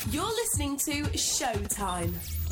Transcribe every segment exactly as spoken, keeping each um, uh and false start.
You're listening to Showtime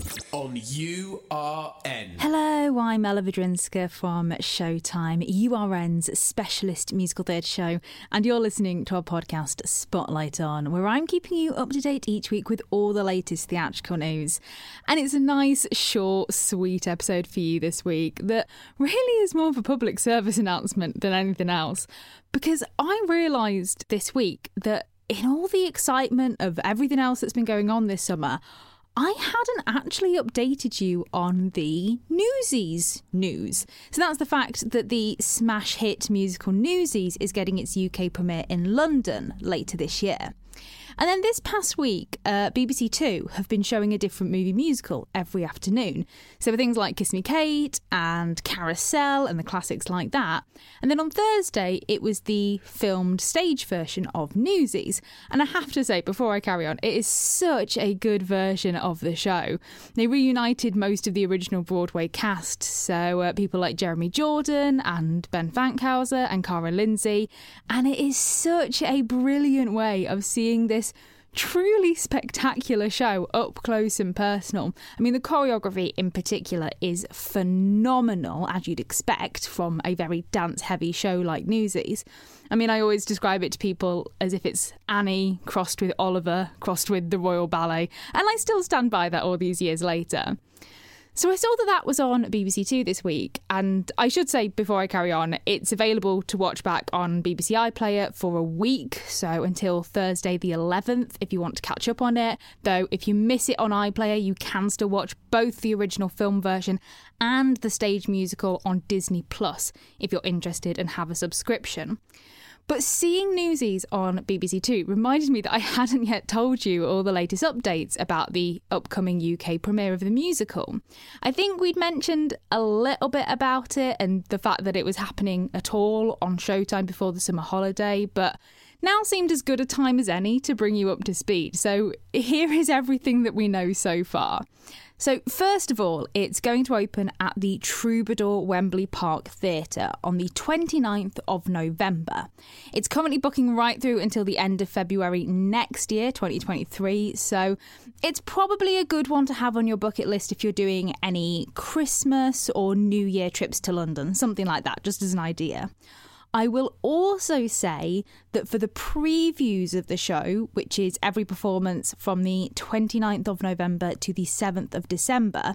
on U R N. Hello, I'm Ella Vidrinska from Showtime, U R N's specialist musical theatre show, and you're listening to our podcast Spotlight On, where I'm keeping you up to date each week with all the latest theatrical news. And it's a nice, short, sweet episode for you this week that really is more of a public service announcement than anything else, because I realised this week that in all the excitement of everything else that's been going on this summer, I hadn't actually updated you on the Newsies news. So that's the fact that the smash hit musical Newsies is getting its U K premiere in London later this year. And then this past week, uh, B B C Two have been showing a different movie musical every afternoon. So for things like Kiss Me Kate and Carousel and the classics like that. And then on Thursday, it was the filmed stage version of Newsies. And I have to say, before I carry on, it is such a good version of the show. They reunited most of the original Broadway cast. So uh, people like Jeremy Jordan and Ben Fankhauser and Cara Lindsay. And it is such a brilliant way of seeing this truly spectacular show up close and personal. I mean, the choreography in particular is phenomenal, as you'd expect from a very dance-heavy show like Newsies. I mean, I always describe it to people as if it's Annie crossed with Oliver, crossed with the Royal Ballet, and I still stand by that all these years later. So I saw that that was on B B C Two this week, and I should say before I carry on, it's available to watch back on B B C iPlayer for a week, so until Thursday the eleventh if you want to catch up on it. Though if you miss it on iPlayer, you can still watch both the original film version and the stage musical on Disney Plus if you're interested and have a subscription. But seeing Newsies on B B C Two reminded me that I hadn't yet told you all the latest updates about the upcoming U K premiere of the musical. I think we'd mentioned a little bit about it and the fact that it was happening at all on Showtime before the summer holiday, but now seemed as good a time as any to bring you up to speed. So here is everything that we know so far. So first of all, it's going to open at the Troubadour Wembley Park Theatre on the twenty-ninth of November. It's currently booking right through until the end of February next year, twenty twenty-three, so it's probably a good one to have on your bucket list if you're doing any Christmas or New Year trips to London, something like that, just as an idea. I will also say that for the previews of the show, which is every performance from the twenty-ninth of November to the seventh of December,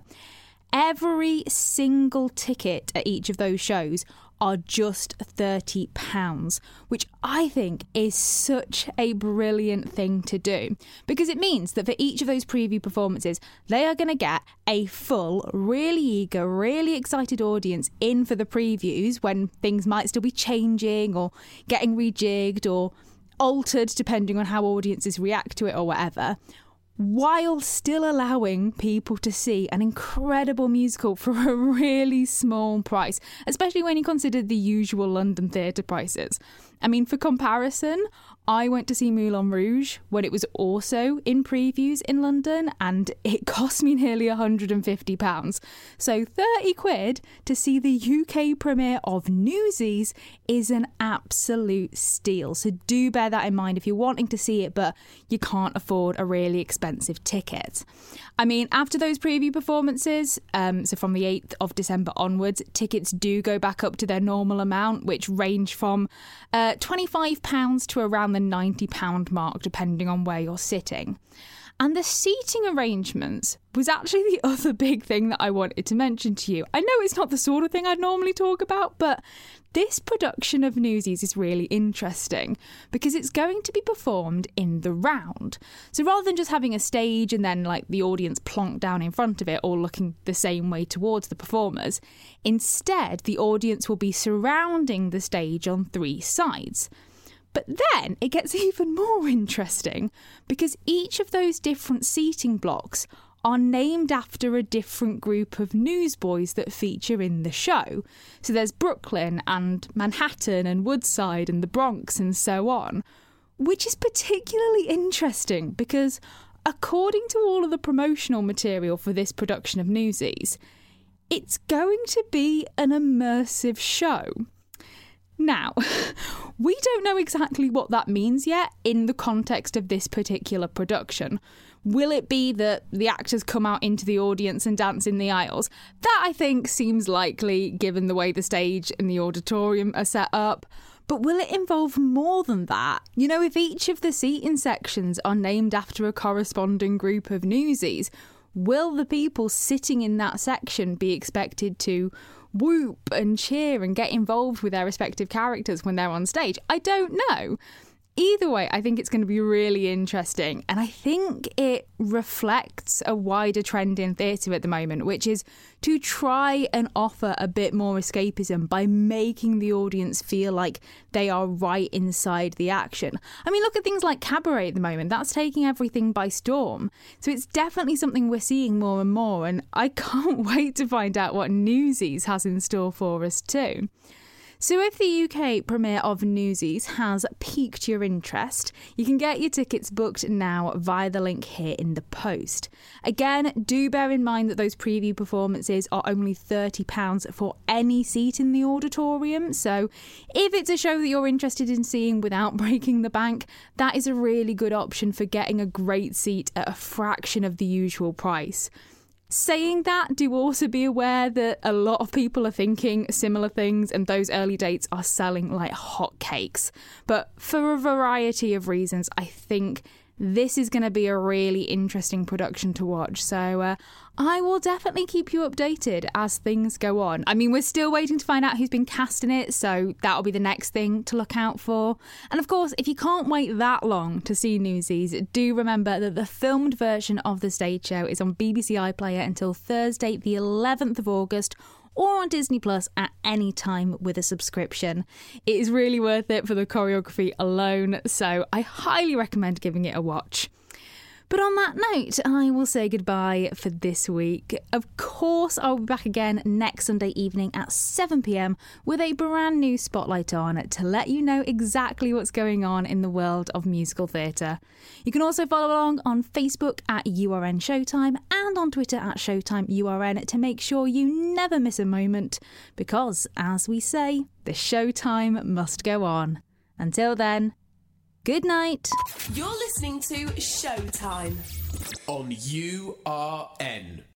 every single ticket at each of those shows are just thirty pounds, which I think is such a brilliant thing to do, because it means that for each of those preview performances, they are going to get a full, really eager, really excited audience in for the previews when things might still be changing or getting rejigged or altered depending on how audiences react to it or whatever, while still allowing people to see an incredible musical for a really small price, especially when you consider the usual London theatre prices. I mean, for comparison, I went to see Moulin Rouge when it was also in previews in London, and it cost me nearly one hundred fifty pounds. So thirty quid to see the U K premiere of Newsies is an absolute steal. So do bear that in mind if you're wanting to see it, but you can't afford a really expensive ticket. I mean, after those preview performances, um, so from the eighth of December onwards, tickets do go back up to their normal amount, which range from uh, twenty-five pounds to around the ninety pounds mark, depending on where you're sitting. And the seating arrangements was actually the other big thing that I wanted to mention to you. I know it's not the sort of thing I'd normally talk about, but this production of Newsies is really interesting because it's going to be performed in the round. So rather than just having a stage and then like the audience plonked down in front of it all looking the same way towards the performers, instead the audience will be surrounding the stage on three sides. But then it gets even more interesting because each of those different seating blocks are named after a different group of newsboys that feature in the show. So there's Brooklyn and Manhattan and Woodside and the Bronx and so on, which is particularly interesting because according to all of the promotional material for this production of Newsies, it's going to be an immersive show. Now, we don't know exactly what that means yet in the context of this particular production. Will it be that the actors come out into the audience and dance in the aisles? That, I think, seems likely given the way the stage and the auditorium are set up. But will it involve more than that? You know, if each of the seating sections are named after a corresponding group of newsies, will the people sitting in that section be expected to whoop and cheer and get involved with their respective characters when they're on stage? I don't know. Either way, I think it's going to be really interesting. And I think it reflects a wider trend in theatre at the moment, which is to try and offer a bit more escapism by making the audience feel like they are right inside the action. I mean, look at things like Cabaret at the moment. That's taking everything by storm. So it's definitely something we're seeing more and more. And I can't wait to find out what Newsies has in store for us too. So if the U K premiere of Newsies has piqued your interest, you can get your tickets booked now via the link here in the post. Again, do bear in mind that those preview performances are only thirty pounds for any seat in the auditorium. So if it's a show that you're interested in seeing without breaking the bank, that is a really good option for getting a great seat at a fraction of the usual price. Saying that, do also be aware that a lot of people are thinking similar things and those early dates are selling like hotcakes. But for a variety of reasons, I think this is going to be a really interesting production to watch. So uh, I will definitely keep you updated as things go on. I mean, we're still waiting to find out who's been cast in it, so that'll be the next thing to look out for. And of course, if you can't wait that long to see Newsies, do remember that the filmed version of the stage show is on B B C iPlayer until Thursday, the eleventh of August, or on Disney Plus at any time with a subscription. It is really worth it for the choreography alone, so I highly recommend giving it a watch. But on that note, I will say goodbye for this week. Of course, I'll be back again next Sunday evening at seven p.m. with a brand new Spotlight on to let you know exactly what's going on in the world of musical theatre. You can also follow along on Facebook at U R N Showtime and on Twitter at Showtime U R N to make sure you never miss a moment, because, as we say, the showtime must go on. Until then, good night. You're listening to Showtime on U R N.